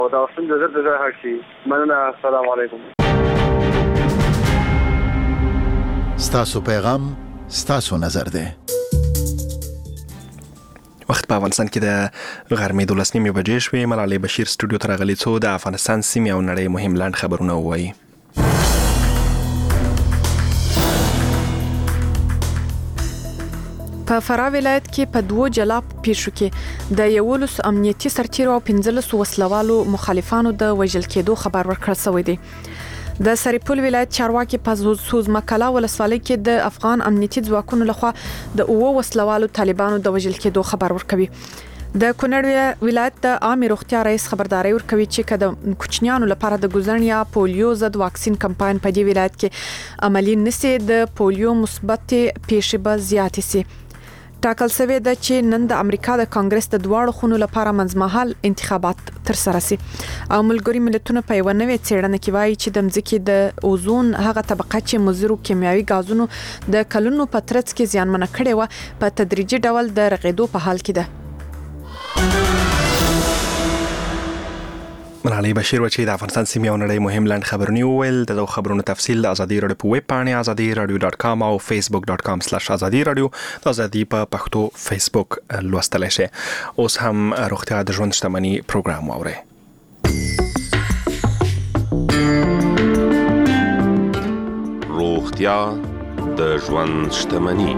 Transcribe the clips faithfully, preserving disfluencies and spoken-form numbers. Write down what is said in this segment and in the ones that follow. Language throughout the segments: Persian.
خدا حافظ داده داده هر چی. مننه. السلام علیکم. ستاسو پیغام ستاسو نظر ده. وخت په افغانستان کې د غرمې دولس نیمې بجې شوې. ملالۍ بشیر سټوډیو ته راغلې څو د افغانستان سیمې او نړۍ مهم لاند خبرونه ووایي. په فراه ولایت کې په دوو جلا پیښو کې د یولس امنیتي سرتیرو او پنځلس وسلوالو مخالفانو د وژل کېدو خبر ورکړل شوی دی. د سرپل ولایت چارواکي په سوزمکلا ولسوالۍ کې د افغان امنیتي ځواکونو لخوا د اوو وسلوالو طالبانو د وژل کېدو خبر ورکوي. د کونړ ولایت د عامه روغتیا رئیس خبرداري ورکوي چې کله کوچنیانو لپاره د ګوزن یا پولیو ضد واکسین کمپاین په دې ولایت کې عملی نشي د پولیو مثبت پیښې به زیاتې سي. ټاکل شوی د چې نن د امریکا د کانګرس د دواړو خونو لپاره منځمهال انتخابات تر سره سي. او ملګری ملتونه په یو نوې څېړنه کې وایي چې د مځکې د اوزون هغه طبقه چې مضرو کیمیاوي غازونو د کلونو په ترڅ کې زیانمنه کړې و په تدریجي ډول د رغېدو په حال کې ده. ملالۍ بشیر و چې د افغانستان سیمې او نړۍ مهم لاند خبرونه وویل. د خبرونو تفصیل د ازادي رادیو په ویب پاڼه ازادي رادیو ډاټ کام او فیسبوک ډاټ کام سلاش ازادي رادیو د ازادي په پښتو فیسبوک لوستلای شئ. اوس هم روغتیا د ژوند شتمنۍ پروګرام واورئ. روغتیا د ژوند شتمنۍ.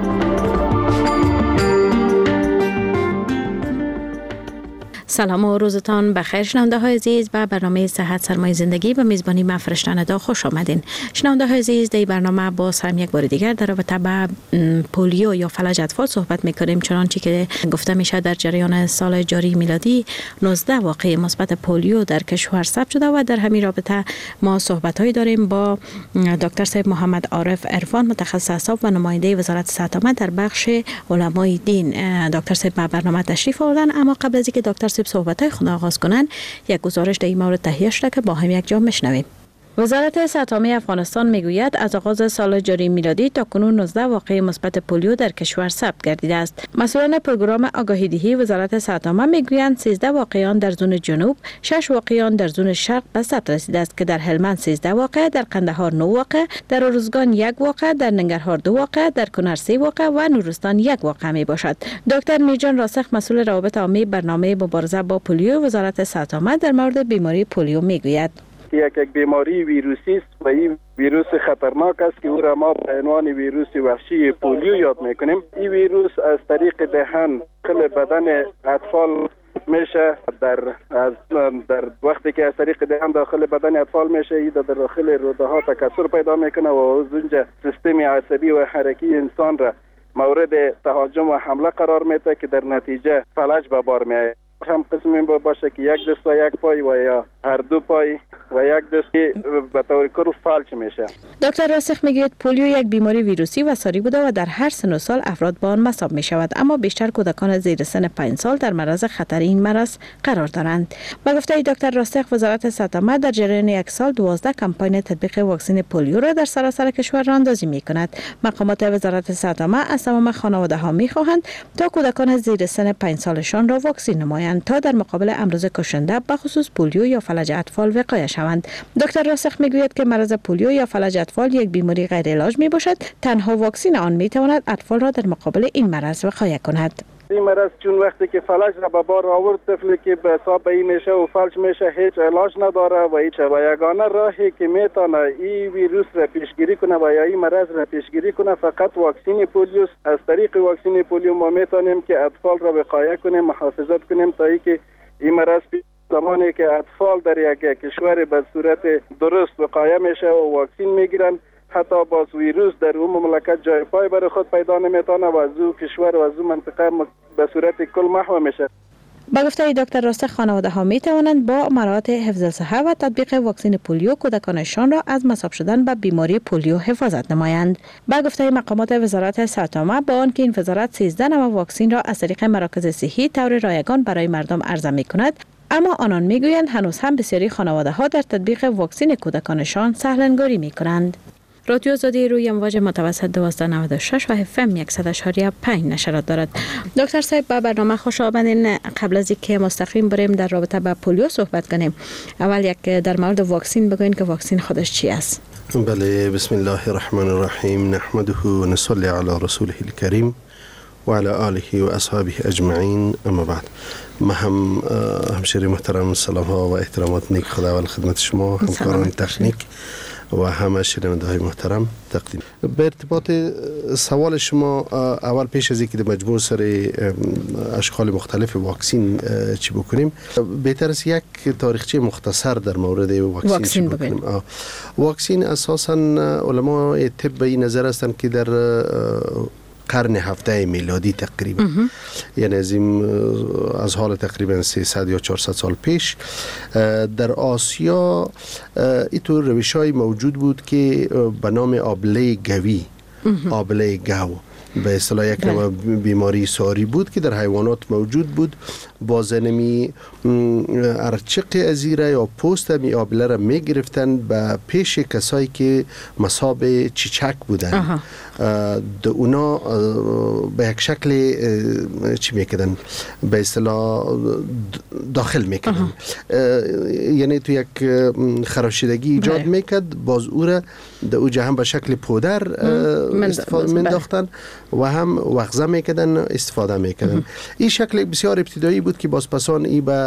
سلام و روزتان بخیر شنونده های عزیز. به برنامه صحت سرمایه زندگی به میزبانی من فرشتن دا خوش آمدین. شنونده های عزیز، در برنامه باز هم یک بار دیگر در رابطه با پولیو یا فلج اطفال صحبت میکنیم. چنانچه که گفته میشه در جریان سال جاری میلادی نوزده واقعه مثبت پولیو در کشور ثبت شده و در همین رابطه ما صحبت هایی داریم با دکتر صاحب محمد عارف عرفان، متخصص اعصاب و نماینده وزارت صحت عامه در بخش علمای دین. دکتر صاحب به برنامه تشریف آوردن، اما قبل از اینکه دکتر صاحب صحبت‌های خود آغاز کنند یک گزارش در این مورد تهیه شده که با هم یک جا میشنویم. وزارت صحت عامه افغانستان میگوید از آغاز سال جاری میلادی تا کنون نوزده واقعه مثبت پولیو در کشور ثبت گردیده است. مسئولان پروگرام آگاهی دهی وزارت صحت عامه میگویند سیزده واقعیان در زون جنوب، شش واقعیان در زون شرق به ثبت رسیده است که در هلمند سیزده واقعه، در قندهار نه واقعه، در ارزگان یک واقعه، در ننگرهار دو واقعه، در کنر سه واقعه و نورستان یک واقعه می باشد. دکتر میرجان راسخ، مسئول روابط عامه برنامه مبارزه با پولیو وزارت صحت عامه، در مورد بیماری پولیو میگوید: یک یک بیماری ویروسی است و این ویروس خطرناک است که او را ما به عنوان ویروس وحشی پولیو یاد میکنیم. این ویروس از طریق دهان داخل بدن اطفال میشه. در از در وقتی که از طریق دهان داخل بدن اطفال میشه، این در داخل روده ها تکثر پیدا میکنه و از اونجا سیستم عصبی و حرکی انسان را مورد تهاجم و حمله قرار میده که در نتیجه فلج به بار میآید. هم قسمی باشه که یک دست و یک پای و یا هر دو پای و یک دست به طور کل فلج میشه. دکتر راسخ میگوید پولیو یک بیماری ویروسی و ساری بوده و در هر سن و سال افراد با آن مصاب میشود، اما بیشتر کودکان زیر سن پنج سال در معرض خطر این مرض قرار دارند. با گفته دکتر راسخ، وزارت صحت عامه در جریان یک سال دوازده کمپاین تطبیق واکسن پولیو را در سراسر کشور راندازی میکند. مقامات وزارت صحت عامه از تمام خانواده ها میخواهند تا کودکان زیر سن پنج سالشان را واکسین نمایند تا در مقابل امراض کشنده به خصوص پولیو یا فلج اطفال وقایه شوند. دکتر راسخ میگوید که مرض پولیو یا فلج اطفال یک بیماری غیر علاج می باشد. تنها واکسن آن می تواند اطفال را در مقابل این مرض وقایه کند. این مرض چون وقتی که فلج را به بار آورد، طفلی که به حساب این میشه و فلج میشه هیچ علاج نداره و هیچ و یگانه راهی که میتونه این ویروس را پیشگیری کنه و یا این مرض را پیشگیری کنه فقط واکسن پولیو. از طریق واکسن پولیو ما میتونیم که اطفال را وقایه کنیم، محافظت کنیم تا اینکه این مرض زمانی که اطفال در یک کشور به صورت درست وقایه میشه و واکسن میگیرن، حتی باز ویروس در اون مملکت جای پای برای خود پیدا نمیتونه و از اون کشور و از اون منطقه به صورت کل محو میشه. با گفته دکتر راسخ، خانواده ها می توانند با مراعات حفظ الصحه و تطبیق واکسن پولیو کودکانشان را از مصاب شدن به بیماری پولیو حفاظت نمایند. با گفته مقامات وزارت صحت عامه، با آنکه این وزارت سیزده نوع واکسن را از طریق مراکز صحی طور رایگان برای مردم عرضه می کند، اما آنان میگویند هنوز هم بسیاری خانواده ها در تطبیق واکسن کودکانشان سهلنگاری می کنند. رادیو آزادی روی امواج متوسط دویست و نود و شش و اف ام صد و شش ممیز پنج نشرات دارد. دکتر صاحب با برنامه خوش آمدین. قبل از اینکه مستقیم بریم در رابطه با پولیو صحبت کنیم، اول یک در مورد واکسین بگوین که واکسین خودش چی است؟ بله، بسم الله الرحمن الرحیم، نحمده و نصلی علی رسوله الکریم و علی آله و اصحابه اجمعین، اما بعد. ما هم همشهری محترم سلام ها و احترامات نیک خداوند خدمت شما، همکاران تکنیک و همه شنونده های محترم تقدیم. به ارتباط سوال شما، اول پیش از اینکه مجموع سر اشکال مختلف واکسین چی بکنیم، بهتر است یک تاریخچه مختصر در مورد واکسین, واکسین چی بکنیم. واکسین اساساً علماء طب به این نظر هستند که در قرن هفته میلادی تقریبا، یعنی از این از حال تقریبا سیصد یا چهارصد سال پیش در آسیا اینطور روش‌های موجود بود که به نام آبله گوی، آبله گو به اصطلاح یک نوع بیماری ساری بود که در حیوانات موجود بود. بازنمی ارچق ازیره یا پوست می آبله را می گرفتن به پیش کسایی که مصاب چیچک بودن. د اونا به یک شکل چی میکردن، به اصطلاح داخل میکردن، یعنی تو یک خراشیدگی ایجاد میکرد، باز او را در او جهان به شکل پودر استفاده مینداختن و هم وغزه میکردن استفاده میکردن. این شکل بسیار ابتدایی بود که باز پسان ای به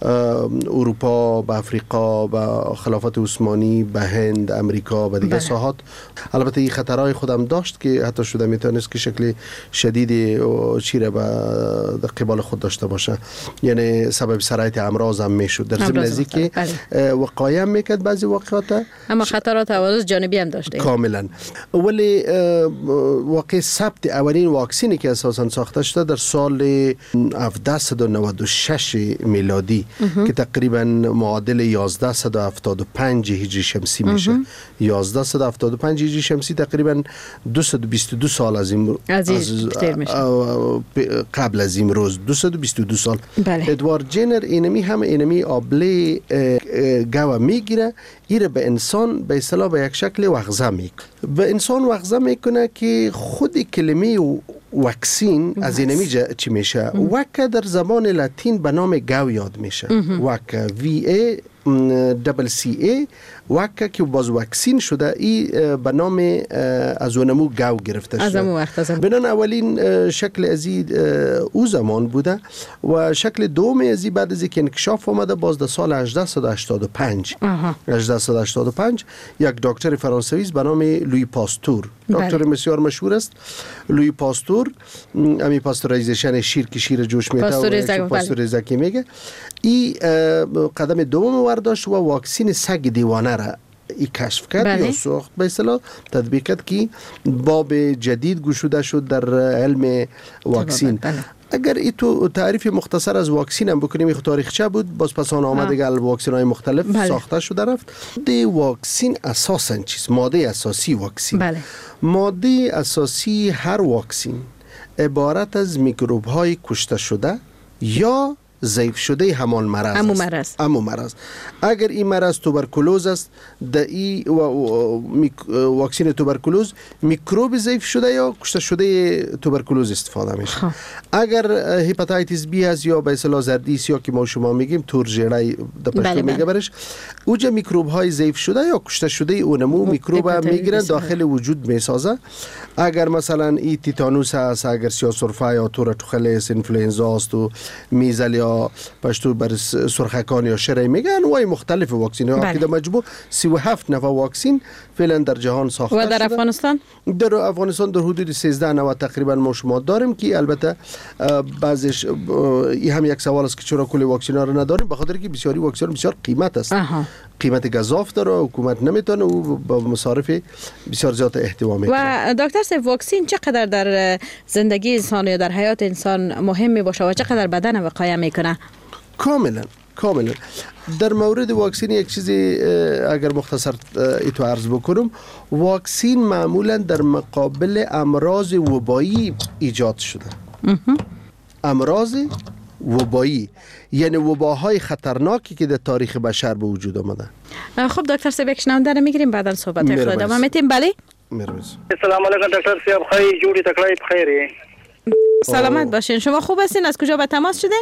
اروپا، به افریقا، به خلافت عثمانی، به هند، امریکا، به دیگه ساحات. البته این خطرهای خودم داشت که حتی شده میتونست که شکل شدید چیره به قبال خود داشته باشه، یعنی سبب سرایت امراض هم میشد. در ضمن از اینکه وقایع میکرد بعضی واقعات، اما خطرات عوارض جانبی هم داشته کاملا. ولی واقع ثبت اولین واکسینی که اساسا ساخته شده در سال هفتصد و نود و شش میلادی که تقریبا معادل یازده و هفتاد و پنج هجری شمسی میشه. یازده و هفتاد و پنج هجری شمسی تقریبا دویست و بیست و دو سال از این از قبل از این روز دویست و بیست و دو سال. بله. ادوارد جنر اینمی هم اینمی آبله گاو میگیره، ایره به انسان به اصطلاح به یک شکل وغزه میکنه. به انسان وغزه میکنه که خود کلمه واکسین از اینمی چی میشه؟ وکا در زبان لاتین به نام گاو یاد میشه. وکا وی ای دبل سی ای وکا که باز واکسین شده، ای به نام از اونمو گاو گرفته شده. از اون وقت از بنان اولین شکل ازی او زمان بوده و شکل دوم ازی بعد از اینکه انکشاف آمده باز در سال هجده و هشتاد و پنج هجده و هشتاد و پنج یک دکتر فرانسوی به نام لوی پاستور، دکتر بسیار مشهور است. لوی پاستور امی پاستوریزیشن شیر که شیر جوش میته و پاستوریزه که میگه، ای قدم دوم ورداشت و واکسین سگ دیوانه را ای کشف کرد. بله. یا ساخت به اصطلاح تطبیق کرد که باب جدید گشوده شد در علم واکسین. بله. اگر ای تو تعریف مختصر از واکسین هم بکنیم، این تاریخچه بود، باز پسان آمده گل واکسین های مختلف بله. ساخته شده رفت. دی واکسین اساساً چیز ماده اساسی واکسین. بله. ماده اساسی هر واکسین عبارت از میکروب های کشته شده یا ضعیف شده همان مرض است. مرض. همون مرض. اگر این مرض توبرکولوز است، در این واکسین توبرکولوز میکروب ضعیف شده یا کشته شده توبرکولوز استفاده میشه. خب. اگر هپاتیتیس بی است یا به اصطلاح زردیس یا که ما شما میگیم تورژیرای در پشتو میگه برش، اوجا میکروب های ضعیف شده یا کشته شده اونمو میکروب میگیرن داخل وجود میسازه. اگر مثلا این تیتانوس است، اگر سیاه‌سرفه یا تور توخلس، انفلوئنزا است و میزل یا پشتو بر سرخکان یا شرعی میگن و مختلف واکسین ها که در مجموع سی و هفت نوع واکسین فعلا در جهان ساخته شده. و در افغانستان در افغانستان در حدود سیزده نوع تقریبا ما شما داریم که البته بعضیش این هم یک سوال است که چرا کل واکسین ها رو نداریم، بخاطر که بسیاری واکسین بسیار قیمت است. اها. قیمت گزاف داره، حکومت نمیتونه او با مصارف بسیار زیاد احتوا میکنه. و دکتر صاحب واکسین چقدر در زندگی انسان یا در حیات انسان مهم می باشه و چقدر بدن وقایع میکنه؟ کاملا کاملا. در مورد واکسین یک چیزی اگر مختصر ایتو عرض بکنم، واکسین معمولا در مقابل امراض وبایی ایجاد شده. امراض وبایی، یعنی وباهای خطرناکی که در تاریخ بشر به وجود آمده. خب دکتر صاحب یک شنونده رو میگیریم بعدا صحبت خود ادامه میدیم. بله مرسی. سلام علیکم دکتر صاحب، خیلی جوری تکلای بخیری. سلامت باشین. شما خوب هستین؟ از کجا به تماس شدین؟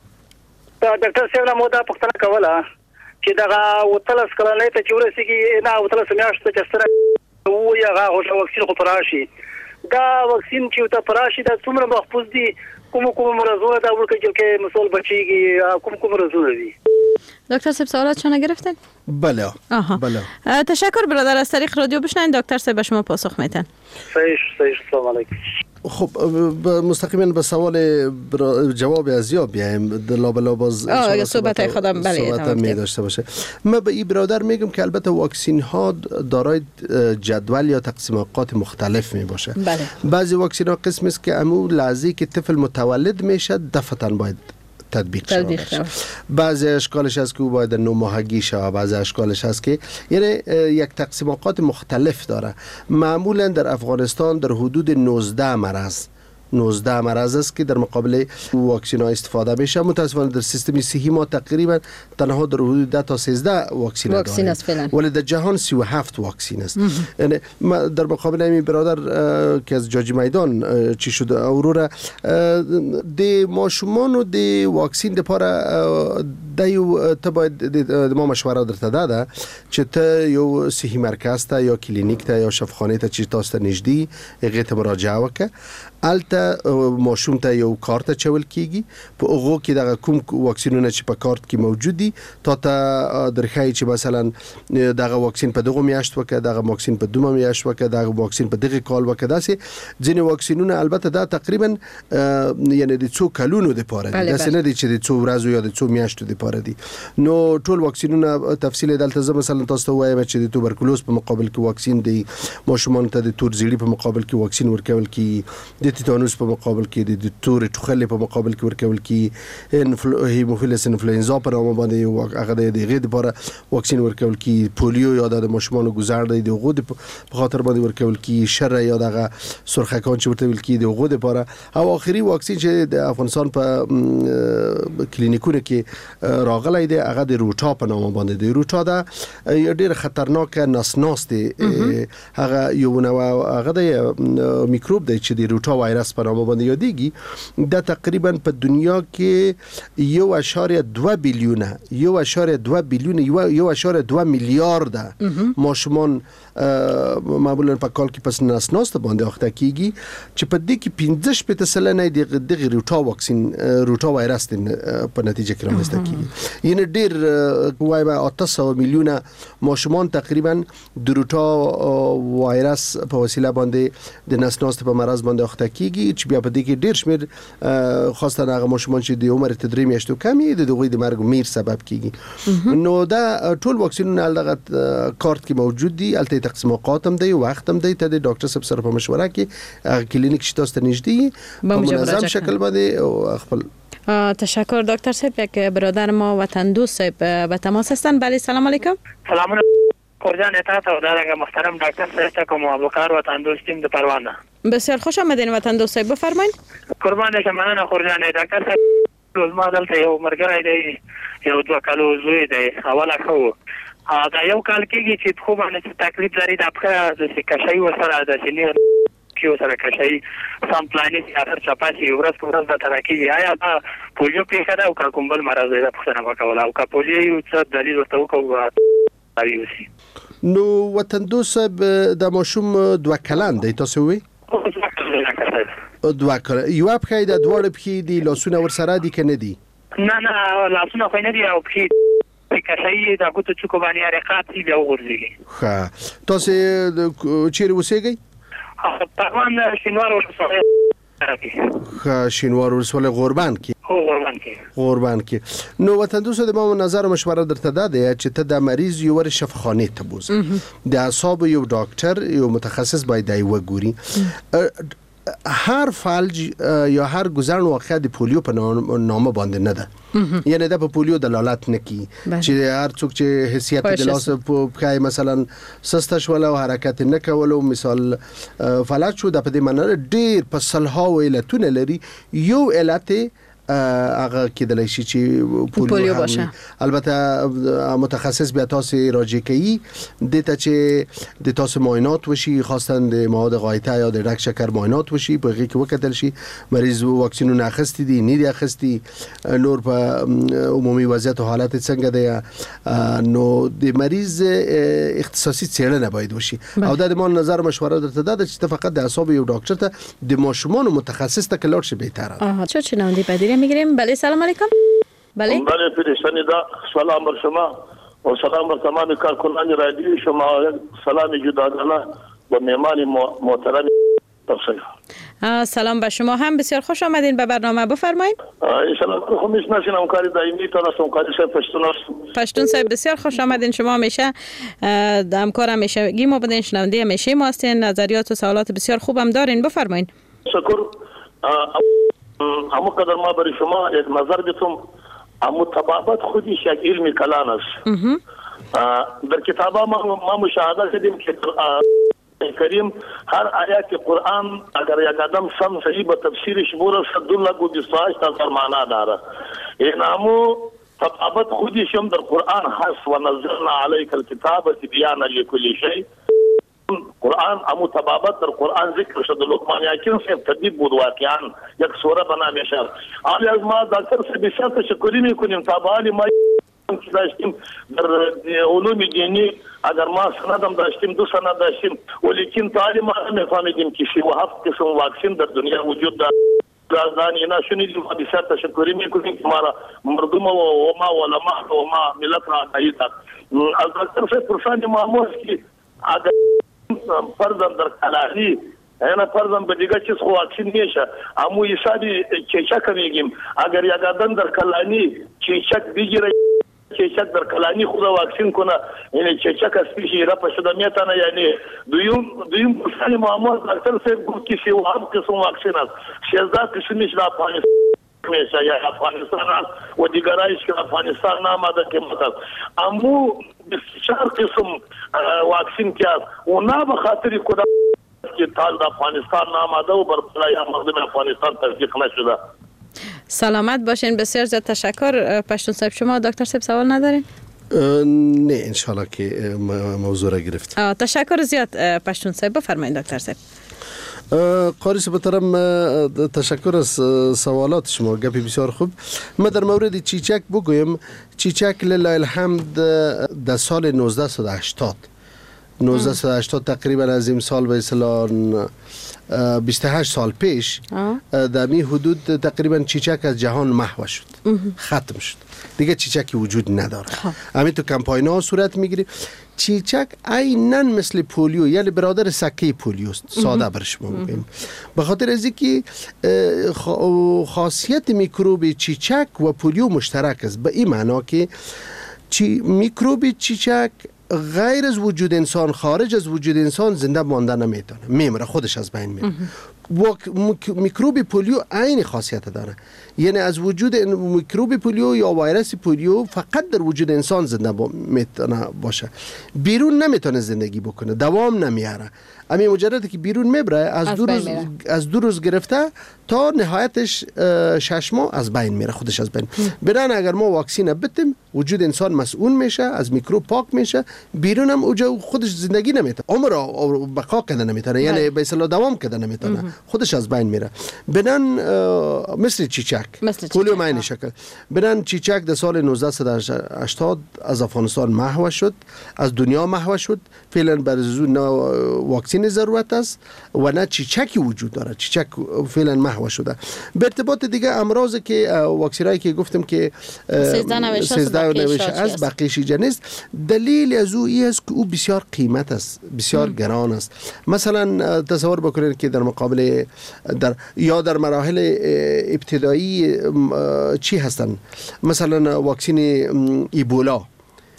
دکتر صاحب مو دا پښتنه کوله چې دغه وتلس کلنې ته چې ورسیږي نه وتلس میاشتې چې سره و یا هغه واکسین خو پراشي دا واکسین چې ته پراشي دا څومره محفوظ دي کوم کوم مرزونه دا ورکه چې مسول بچيږي کوم کوم مرزونه دي؟ دکتر صاحب سوالاتشون گرفتن؟ بله. آها. بله. تشکر برادر، از طریق رادیو بشنین دکتر صاحب به شما پاسخ میتن. صحیح صحیح. سلام علیکم. خب مستقیما به سوال جواب از یا بیایم لابلا باز آه صحبت خودم بله صحبت می داشته باشه. من به این برادر میگم که البته واکسین ها دارای جدول یا تقسیم اوقات مختلف می باشه. بله. بعضی واکسین ها قسم است که امو لحظه که طفل متولد میشه دفعتاً باید تطبیق شود. بعضی اشکالش هست که او باید نو ماهگی شود، بعضی اشکالش هست که یعنی یک تقسیم اوقات مختلف داره. معمولا در افغانستان در حدود نوزده مرض نوزده مرض است که در مقابل واکسین ها استفاده میشه. متاسفانه در سیستم صحی ما تقریبا تنها در حدود ده تا سیزده واکسین واکسین است فعلا، ولی در جهان سی و هفت واکسین است. یعنی در مقابل این برادر که از جاجی میدان چی شده اورورا د ماشومان و د واکسین د پاره د یو ته باید د ما مشوره درته داده چې ته یو صحی مرکز ته یا کلینیک ته یا شفاخانه ته چې تاسو ته نږدې هغه ته مراجعه وکړه. البته ماشوم ته یو کارت چول کیږي په هغه کې دغه کوم واکسینونه چې په کارت کې موجود دي تا ته درخای چې مثلا دغه واکسین په دغه میاشت وکړه، دغه واکسین په دومره میاشت وکړه، دغه واکسین په دغه کال وکړه. داسې ځینې واکسینونه البته دا تقریبا یعنی د څو کلونو لپاره دي، داسې نه دي چې د څو ورځو یا د څو میاشتو لپاره دي. نو ټول واکسینونه تفصیل دلته زه مثلا تاسو ته وایم چې د توبرکلوز په مقابل کې واکسین دی، ماشومان ته د تور زیړي په مقابل کې واکسین ورکول کی، د تیتانوس په مقابل کې د تور ټوخلې په مقابل کې ورکول کی، هیموفیلس انفلوئنزا په نامه باندې هغه د دغه لپاره واکسین ورکول کی، پولیو یا د ماشومان گذر دی دغه په خاطر باندې ورکول کی، شر یا دغه سرخکان چې ورته ول کی دغه لپاره، او اخري واکسین چې د افغانستان په کلینیکونو کې راغلی دی هغه د روټا په نامه باندې دی. روټا دا ډېر خطرناک نسناس دی، هغه یو نوع هغه د میکروب دی چې د روټا وایرس په نامه باندې یادېږي. دا تقریبا په دنیا کې یو اشاریه دوه بیلیونه یو اشاریه دوه بیلیونه یو اشاریه دوه میلیارد ماشومان معمولا په کال کې پس نسناس ته باندې اخته کیږي چې په دې کې پنځه شپږ سلنه د دغه روټا واکسین روټا وایرس په نتیجه کې رامنځته کیږي. یعنی ډېر وایم اته سوه میلیونه ماشومان تقریبا د روټا وایرس په وسیله باندې د نسناس په مرض باندې اخته کیږي چې بیا په دې کې ډېر شمېر خاصه هغه ماشومان چې د عمر تدریم میاشتو کمی د دغوی د مرګ میر سبب کیږي. نو دا ټول واکسینونه دغه کارت کې موجود دي، البته تقسیم اوقات هم دی، وخت هم دی، ته د ډاکټر صاحب سره په مشوره کې کلینیک چې تاسو ته نږدې په منظم شکل باندې خپل. تشکر دکتر صاحب. یک برادر ما وطن دوست صاحب به تماس هستن. بله سلام علیکم. سلام قرجان اطاعت و دارنگه محترم دکتر صاحب که موابقار وطن دوستیم در پروانه. بسیار خوش آمدین وطن دوست صاحب، بفرمایید. قربان شما قرجان دکتر صاحب روز ما دلته یو مرګره دی، یو دوه کالو زوی دی، اوله خو دا یو کال کېږي چې خو باندې تکلیف لري د پخه د کشای وسره د سینې کې وسره کشای سم پلانې اخر چپاسي ورځ په ورځ د ترکیږي. آیا دا پولیو پیښه ده او کوم بل مرض دی؟ د پښتنه وکوله او کا پولیو څه دلیل ورته وکړو؟ نو وطن دوست صاحب د ماشوم دوه کلن دی تاسو وی؟ دوه کلن. یو پخې د دوړ پخې دی، لاسونه ورسره دي که نه دي؟ نه نه لاسونه خو نه دي او پخې کشای دا کوته چوکو باندې حرکت دی بیا وګورځي. ښه تاسو چیرې اوسېږئ؟ پروان شینوار ولسوالۍ. ښه شینوار ولسوالۍ غوربند کې. هو غوربند کې. غوربند کې. نو وطن دوست د ما نظر و مشوره درته داده چې ته د مریض یو ور شفاخانه ته بوزه، د اعصاب یو ډاکټر یو متخصص باید دی وګوري. هر فلج یا هر گذرن واقعه د پولیو په نامه باندې نه ده، یعنی دا په پولیو دلالت نه کوي چې هر څوک چې حیثیت د لاس په مثلا سسته شول او حرکت نه کول او مثال فلج شو، د په دې معنی ډیر په صلها او علتونه لري. یو علت هغه کېدلی شي چې پولیو باشه. البته متخصص بیا تاسو راجع کوي د ته چې د تاسو معاینات وشي، خاصه د مواد غایطه یا د رگ شکر معاینات وشي، په هغه کې وکتل شي مریض واکسینونه اخیستی دي نه دي اخیستی، نور په عمومي وضعیت او حالت څنګه دی، نو د مریض اختصاصي څېړنه باید وشي. او دا د ما نظر مشوره درته ده چې فقط د اعصاب یو ډاکټر ته د ماشومان متخصص ته کلاړ شي بهتره. آها چه چناندی پذیری میگیریم. بله سلام علیکم. بله بله پیرشانی دا سلام بر شما و سلام بر تمام کارکنان رادیو شما، سلام جداگانه و مهمان محترم تفصیل. سلام به شما هم، بسیار خوش آمدین به برنامه، بفرمایید. ان شاء الله خو میشناسین همکاری دائمی تا هستم، همکاری صاحب پشتون هستم. پشتون صاحب بسیار خوش آمدین. شما همیشه همکار همیشگی ما بودین، شنونده همیشه ما هستین، نظریات و سوالات بسیار خوبم دارین، بفرمایید. شکر. همو قدر ما برای شما یک نظر بتم، همو طبابت خودش یک علمی کلان است. در کتابا ما ما مشاهده کردیم که کریم هر آیات قرآن اگر یک آدم سم صحیح به تفسیرش برسد دو لک و بیست و هشت هزار معنا داره. این همو طبابت خودش هم در قرآن هست و نزلنا علیک الکتاب تبیانا لکل شیء. قرآن امو تبابت در قرآن ذکر شد. لقمان حکیم صاحب طبیب بود واقعا، یک سوره به نام شهر. آلی از ما دکتر صاحب بسیار تشکری میکنیم. تابعالی ما داشتیم در علوم دینی، اگر ما سندم داشتیم دو سند داشتیم، ولیکن تعلیم ما نفهمیدیم که سی و هفت قسم واکسین در دنیا وجود دارد. رازدان اینا شنیدیم و بسیار تشکری میکنیم که ما مردم و ما علما و ما ملت را آگاهی داد. از دکتر صاحب پرسان معمول که اگر فرضاً در کلاهی اینا فرضاً به دیگه چیز خو واکسین میشه، امو حسابی چیچک میگیم اگر یک آدم در کلاهی چیچک بگیره، چیچک در کلاهی خود واکسین کنه، یعنی چیچک اسپیشی را پشده میتونه. یعنی دویم دویم پرسان معمول دکتر صاحب گفت که سی و هفت قسم واکسین است، سیزده قسمش در افغانستان میشه یا افغانستان است و دیگرایش که افغانستان نامده که مثلا امو بسیار قسم واکسین که است و نه به خاطر کدام که تال در افغانستان نامده و برپلای مردم افغانستان تصدیق نشده. سلامت باشین، بسیار زیاد تشکر. پشتون صاحب شما دکتر صاحب سوال ندارین؟ نه انشالله که موضوع را گرفت. تشکر زیاد پشتون صاحب، بفرمایید دکتر صاحب. قاری سبترم تشکر از سوالات شما، گپی بسیار خوب. ما در مورد چیچک بگویم. چیچک لله الحمد در سال نوزده هشتاد نوزده هشتاد تقریبا از این سال به اصطلاح بیست و هشت سال پیش در می حدود تقریبا چیچک از جهان محو شد، ختم شد دیگه، چیچکی وجود نداره. همین تو کمپاین ها صورت میگیره. چیچک عیناً مثل پولیو، یعنی برادر سکه پولیوست، ساده برش میگیم. به خاطر از اینکه خاصیت میکروب چیچک و پولیو مشترک است، به این معنا که چی میکروب چیچک غیر از وجود انسان، خارج از وجود انسان زنده مانده نمیتونه، میمره، خودش از بین میره. میکروب پولیو عین خاصیت داره، یعنی از وجود میکروب پولیو یا ویروس پولیو فقط در وجود انسان زنده میتونه باشه، بیرون نمیتونه زندگی بکنه، دوام نمیاره. همین مجرد که بیرون میبره از, از دو روز از دو روز گرفته تا نهایتش شش ماه از بین میره، خودش از بین. برن اگر ما واکسین بتیم وجود انسان مسئول میشه، از میکروب پاک میشه، بیرون هم اوجا خودش زندگی نمیتونه، عمر رو بقا کده نمیتونه، یعنی به اصطلاح دوام کده نمیتونه، خودش از بین میره. برن مثل چیچک پولیو ماین شکل. برن چیچک در سال نوزده هشتاد از افغانستان محو شد، از دنیا محو شد. فعلا برای نه واکسین ضرورت است و نه چیچکی وجود داره، چیچک فعلا محو شده. به ارتباط دیگه امراض که واکسینایی که گفتم که سیزده نوشته از بقیه شیجه نیست، دلیل از او این است که او بسیار قیمت است، بسیار ام. گران است. مثلا تصور بکنید که در مقابل در یا در مراحل ابتدایی چی هستن، مثلا واکسین ایبولا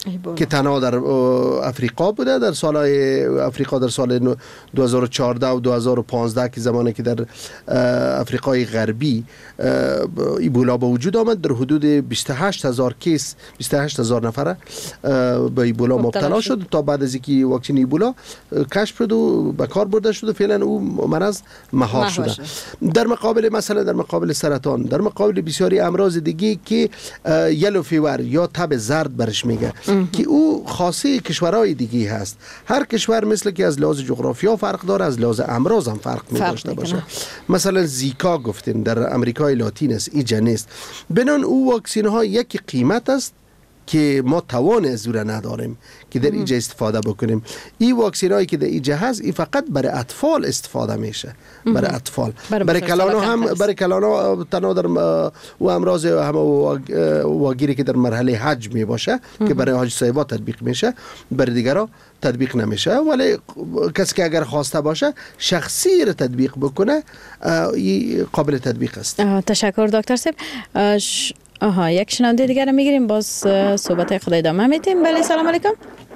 که تنها در افریقا بوده. در سالهای افریقا در سال دو هزار و چهارده و دو هزار و پانزده که زمانی که در افریقای غربی ایبولا به وجود آمد، در حدود بیست و هشت هزار کیس بیست و هشت هزار نفر به ایبولا مبتلا شد تا بعد از اینکه واکسن ایبولا کشف شد و به کار برده شد و فعلا او مرض مهار شده. در مقابل مثلا در مقابل سرطان، در مقابل بسیاری امراض دیگه که یلو فیور یا تب زرد برش میگه که او خاصه کشورهای دیگه هست. هر کشور مثل که از لحاظ جغرافیا فرق داره، از لحاظ امراض هم فرق می داشته باشه. مثلا زیکا گفتیم در امریکای لاتین است، ایجا نیست. بنان او واکسین ها یک قیمت است که ما توان از او نداریم که در اینجا استفاده بکنیم. این واکسین هایی که در اینجا هست این فقط برای اطفال استفاده میشه، برای اطفال. برای کلانا هم برای کلانا تنها در و امراض هم واگیری که در مرحله حج می باشه که برای حاج صاحبا تطبیق میشه، برای دیگرها تطبیق نمیشه. ولی کسی که اگر خواسته باشه شخصی رو تطبیق بکنه این قابل تطبیق است. تشکر دکتر صاحب. آها یک شنونده دیگر رو میگیریم، باز صحبت خود ادامه میدیم. بله سلام علیکم.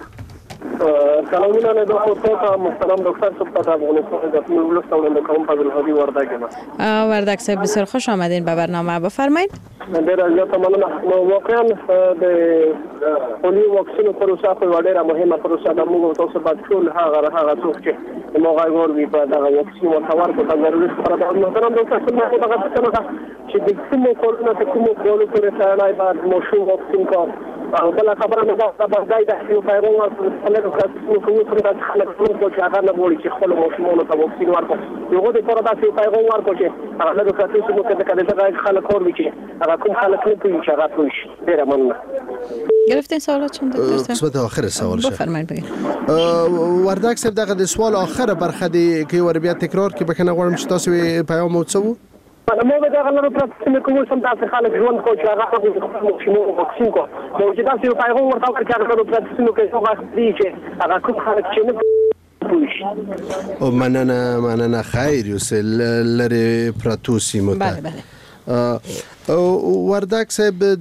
سلام علیکم دکتر محترم دکتر صاحب افغانستان د ولست اورنده کوم په الهادي وردک ما وردک صاحب بسیار خوش آمدین به برنامه. بفرمایید. ډیر زیاته مننه. واقعا د پولیو واکسین پروسه په ډیره مهمه پروسه ده. موږ تاسو په ټول هغه هغه څوک چې موږ غواړو په دغه واکسین ورکول په ضروري سره د محترم دکتر صاحب دغه څه چې د کومو کولونو ته کومو کولو پورې سره بعد مشروع واکسین کار او بل خبره نه ده په ځای د یو پیغام ورکړل نو کوم څه د خلک ټول چې هغه نه وړي چې خپل مشمول ته واکسین ورکړي. یو د پاره د پیغام ورکړي هغه د کاتو څه مو کده کده خلک کور وکړي هغه کوم خلک نه کوي چې هغه کوي. ډیر مننه. گرفتین سوالات چون دکتر صاحب؟ قسمت آخر سوال شه. بفرمایید بگید. وردک صاحب دغه د سوال آخر برخه دی که ور بیا تکرار کې بکنه غواړم چې تاسو پیغام وڅو. ما به دغه لپاره پراتستنه کوم سم تاسو خلک ژوند کو چې هغه خپل شمو واکسین کو نو چې تاسو پیغام ورته ورکړئ هغه لپاره پراتستنه کوي هغه دي چې هغه کوم خلک چې نه او مننه مننه خیر یوسل لری پراتوسی مت. بله بله. وردک صاحب د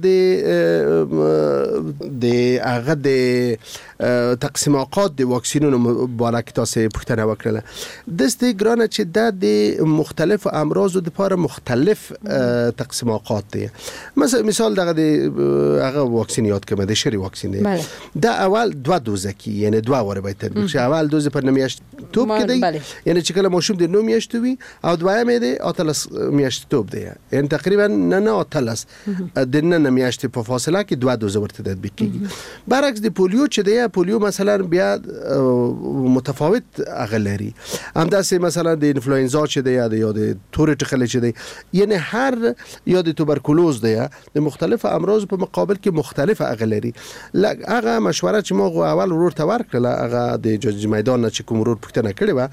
د هغه د تقسیم اوقات د واکسینونو بالا کې تاسو پوښتنه وکړه. د استګرانه چې د مختلف امراض د لپاره مختلف تقسیم اوقات دي. مثلا مثال دغه د هغه واکسین یاد کړم د شری واکسین دی. دا اول دوه دوزه کی یعنی دوه واره باید تطبیق شي. اول دوز پر نمیاشت توپ کې دی یعنی چې کله ماشوم د نو میاشت وي او دویم دی اتلس میاشت توپ دی یعنی تقریبا نه نه اتلس د نه نه میاشت په فاصله کې دوه دوزه ورته تطبیق کیږي. برعکس د پولیو چې دی پولیو مثلا بیا متفاوت اغلری همداسې مثلا د انفلوئنزا چې دی یا د تور ټخله چې دی یعنی هر یا د توبرکلوز دی د مختلف امراض په مقابل کې مختلف اغلری. هغه مشوره چې ما اول ورور ته ورکړه هغه د جج میدان چې کوم ورور پوښتنه کړې و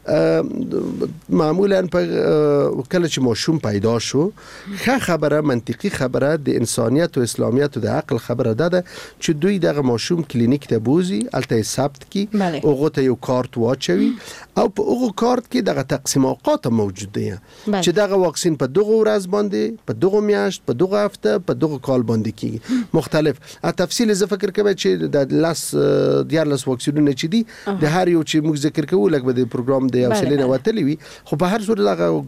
معمولا په کله چې ماشوم پیدا شو ښه خبره منطقي خبره د انسانیت او اسلامیت او د عقل خبره ده چې دوی دغه ماشوم کلینیک ته بوزي الته ثبت کی اوغه ته یو کارت واچوي او په اوغه کارت کې دغه تقسیم اوقات موجود دي چې دغه واکسین په دغه ورځ باندې په دغه میاشت په دغه هفته په دغه کال باندې کیږي مختلف. ا تفصیل زه فکر کوم چې د لاس دیارلس واکسینونه چې دي د هر یو چې موږ ذکر کوو لکه د پروګرام د حوصله وتلی وي خو په هر صورت دغه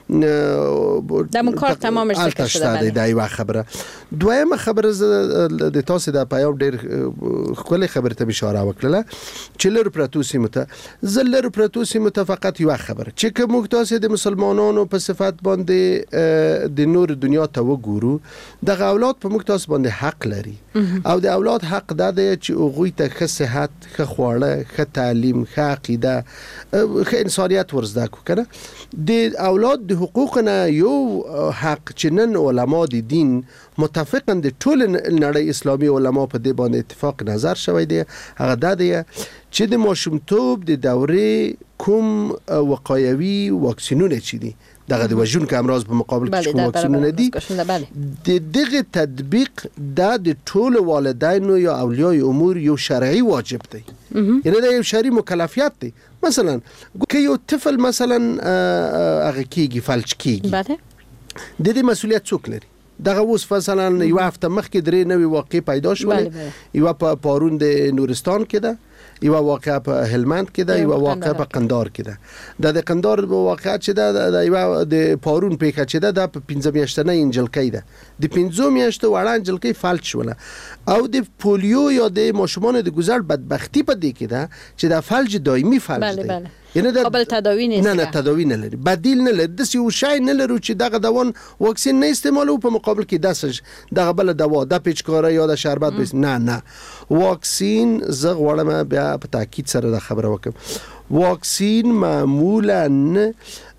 د مون کار تمامش ذکر شده. دا یو خبره. دویمه خبره د تاسو د پیام ډیر خپل خبره ته اشاره وکړه چې لر پراتوسی مت زلر پراتوسی متفقط یو خبره چې کوم تاسو د مسلمانانو په صفات باندې د نور دنیا ته وګورو د اولاد په مکتاس باندې حق لري او د اولاد حق ده چې هغه ته ښه صحت ښه خواړه ښه تعلیم ښه عقیده ښه انسانیت ورزده کنه. د اولاد د حقوق نه یو حق چې نن علما د دین متفقاً د ټول نړۍ اسلامي علما په دې باندې اتفاق نظر شوی دی هغه ده دی چې د ماشومتوب د دورې کوم وقایوي واکسینونه چي دي دغه د وژون کې امراض په مقابل کې کوم واکسینونه دي د دغه تطبیق د ټول والدینو یا اولیاء امور یو شرعي واجب دی یعنی دا یو شرعي مکلفیت دی. مثلا که یو طفل مثلا هغه کیږي فلج کیږي د دې مسؤلیت څوک لري؟ دغه اوس مثلا یو هفته مخکې درې نوې واقع پیدا شولې، یو په پارون د نورستان کې ده، یو واقع په هلمند کې ده، یو واقع په قندار کې ده. د قندار واقع چې ده د یو د پارون پیښه چې ده د پنځه میاشتنۍ انجلکۍ ده، د پنځه میاشتو وړه انجلکۍ فلج شوله او د پولیو یا د ماشومان د ګذر بدبختی په دې کې ده چې د فلج دایمي فلج ده، یعنی د قابل تداوی نیست. نه نه تداوی نه لري، بدیل نه لري، د یو شی نه لري چې دغه دوان واکسین نه استعمالو په مقابل کې داسج دغه بل دوا د پیچکاره یا د شربت بس نه نه واکسین زغ وړم بیا په تاکید سره د خبره وکم. واکسین معمولا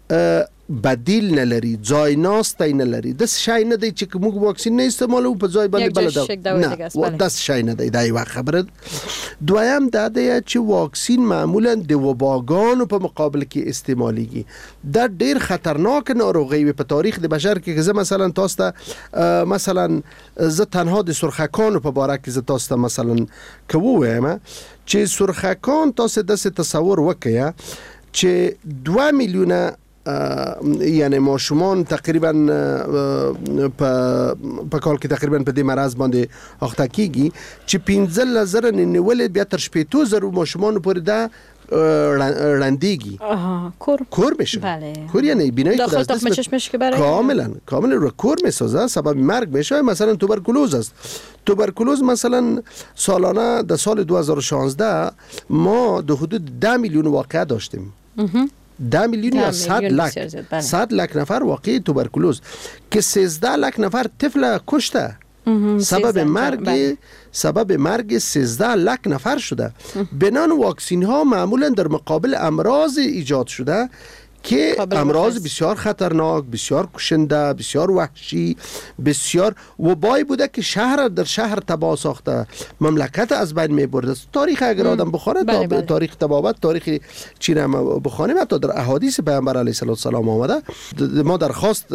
بدیل نه لري، ځای ناستی نه لري، د شای نه دی چې موږ واکسین نه استعمالو په ځای باندې بل نه د شای نه دی. دا یو خبره. دویم دا دی چې واکسین معمولا د وباګانو په مقابل کې استعمالیږي. دا ډیر خطرناک ناروغي په تاریخ د بشر کې. زه مثلا تاسو ته مثلا زه تنها د سرخکانو په باره کې زه تاسو ته مثلا کوم چې سرخکان تاسو د تصور وکیا چې دوه میلیونه یعنی ماشومان تقریبا په په کال کې تقریبا په دې مرض باندې اخته کیږي چې پنځه زره نیولې بیا تر شپږ زره ماشومان پورې دا رندگی کور کور میشه بله. کور یعنی بینایی داخل تخم چشمش که برای کاملا کاملا رو کور میسازه، سبب مرگ میشه. مثلا توبرکولوز است. توبرکولوز مثلا سالانه در سال دو هزار و شانزده ما در حدود ده میلیون واقعه داشتیم. ده میلیون یا صد لک صد لک نفر واقعی توبرکولوز که سیزده لک نفر طفل کشته. سبب مرگ سبب مرگ سیزده لک نفر شده. بنان واکسین ها معمولا در مقابل امراض ایجاد شده که امراض بسیار خطرناک، بسیار کشنده، بسیار وحشی، بسیار وبایی بوده که شهر در شهر تباه ساخته، مملکت از بین میبرده. تاریخ اگر آدم بخونه بله بله. تاریخ تبابت، تاریخ چین هم بخونیم، حتی در احادیث پیامبر علیه السلام آمده. ما درخواست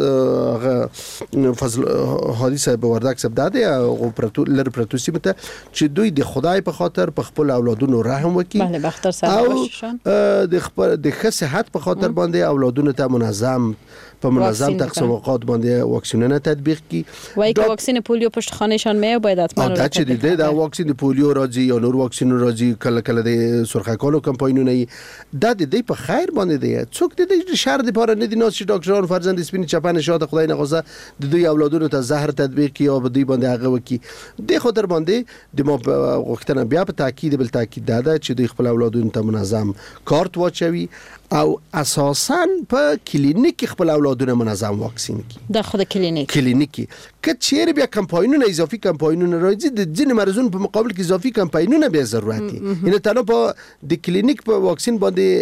فضل حدیث بوردک سب داده او لر پرتوسی مته چې دوی د خدای په خاطر په خپل اولادونو رحم وکړي. بله بختر سره باششان. د خپل د ښه صحت په خاطر باندې اولادونو ته منظم په منظم تقسیم اوقات باندې واکسینونه تطبیق کی. وای که واکسین پولیو پشت خانهشان می باید حتما دا چې د دا واکسین پولیو راځي یا نور واکسین راځي، کله کله د سرخکانو کمپاینونه دا د دې په خیر باندې دی. څوک د شهر د پاره نه دي ناس چې ډاکټران فرزند سپین چپن شاده خدای نخواسته د دوی اولادونو ته زهر تطبیق کی یا به دوی باندې هغه وکي. د خاطر باندې د ما وختونه بیا په تاکید بل تاکید داده چې دوی خپل اولادونو ته منظم کارت واچوي او اساساً په کلینیک خپل اولادونه منظم واکسین کی. د خود کلینیک کلینیکی که چیرې بیا کمپاینونه اضافي کمپاینونه راځي د ځینې مرزونو په مقابل کې اضافي کمپاینونه به ضرورت دي. یعنی تنها په د کلینیک په واکسین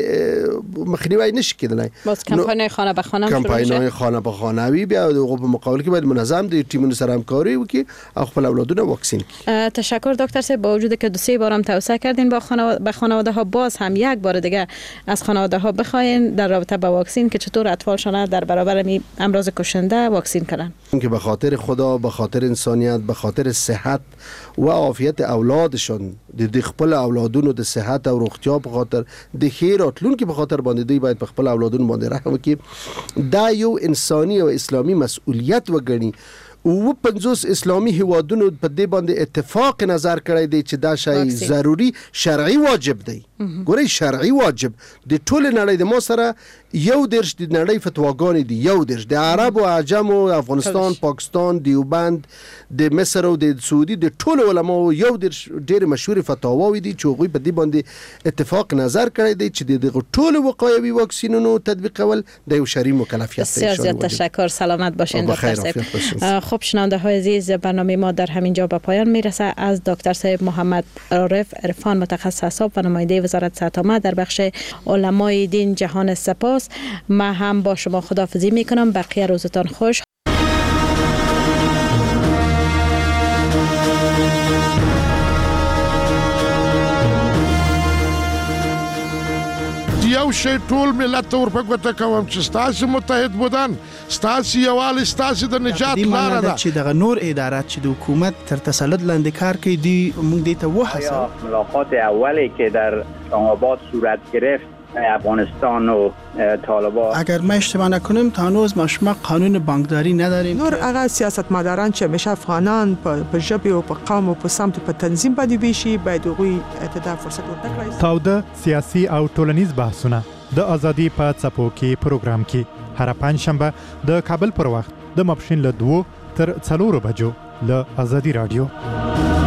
باندې مخنیوي نشي کېدلی. باز کمپاینای خانه به خانه کمپاینای خانه به خانه وی بیا د په مقابل کې باید منظم د ټیمونو سره همکاري وکړي او خپل اولادونه واکسین کی. تشکر دکتر صاحب. با وجود که دو سه بارم توصیه کردین با خانواده به خانواده ها، باز هم یک بار دیگه از خانواده ها بخواین در رابطه با واکسین که چطور اطفالشان در برابر می امراض کشنده واکسین کنن. که به خاطر خدا، به خاطر انسانیت، به خاطر صحت و عافیت اولادشان، د خپل اولادونو د صحت او روغتیا په خاطر د خیر راتلون کې په خاطر باندې دوی باید په خپل اولادونو باندې رحم وکړي. دا یو انساني او اسلامي مسؤلیت وګڼي. او پنځوس اسلامي هیوادونو په دې باندې اتفاق نظر کړی دی چې دا شی ضروری شرعي واجب دی. ګورئ شرعي واجب د ټول نړۍ د ما سره یو درش د نړۍ فتواګانې دي، یو درش د عرب او عجم او افغانستان، پاکستان، دیوبند، د مصر او د سعودي د ټول علماو یو درش ډېر مشهور فتاواوي دي چې هغوی په دې باندې اتفاق نظر کړی دی چې د ټول وقایوي واکسینونو تطبیق کول د یو شرعي مکلفیت دی. بسیار زیاد تشکر. سلامت باشین دکتر صاحب. خب شنونده های عزیز، برنامه ما در همین جا به پایان میرسه. از دکتر صاحب محمد عارف عرفان، متخصص اعصاب و نماینده وزارت صحت عامه در بخش علمای دین جهان سپاس. ما هم با شما خداحافظی میکنم. بقیه روزتان خوش. یو شی ټول ملت ور په ګوته کوم چې ستاسو متحد بودن، ستاسو یوال، ستاسو د نجات لار ده. چې دغه نور ادارات چې د حکومت تر تسلط لاندې کار کوي، دی موږ دې ته وهڅوو. ملاقات اولی که در اسلام آباد صورت گرفت افغانستان و طالبان. اگر ما اشتباه نکنیم تا هنوز ما شما قانون بانکداری نداریم. نور هغه سیاستمداران چې همیشه افغانان په ژبه او په قوم او په سمت په تنظیم باندې ویشي باید هغوی ته فرصت ورکړي. تاوده سیاسي او ټولنیز بحثونه د ازادي په څپو کې پروګرام کې هر پنځشنبه د کابل پر وخت د ماپښین له دوه تر څلورو بجو له ازادي رادیو.